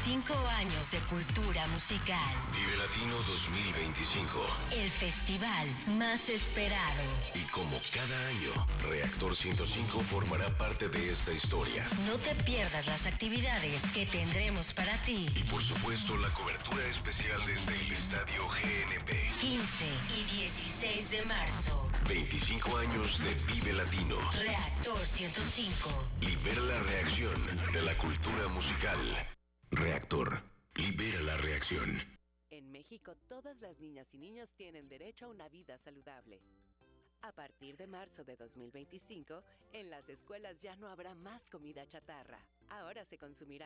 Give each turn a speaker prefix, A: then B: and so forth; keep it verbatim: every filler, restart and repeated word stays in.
A: veinticinco años de cultura musical.
B: Vive Latino dos mil veinticinco.
A: El festival más esperado.
B: Y como cada año, Reactor ciento cinco formará parte de esta historia.
A: No te pierdas las actividades que tendremos para ti.
B: Y por supuesto, la cobertura especial desde el Estadio G N P.
A: quince y dieciséis de marzo.
B: veinticinco años de Vive Latino.
A: Reactor ciento cinco.
B: Libera la reacción de la cultura musical. Reactor. Libera la reacción.
C: En México, todas las niñas y niños tienen derecho a una vida saludable. A partir de marzo de dos mil veinticinco, en las escuelas ya no habrá más comida chatarra. Ahora se consumirá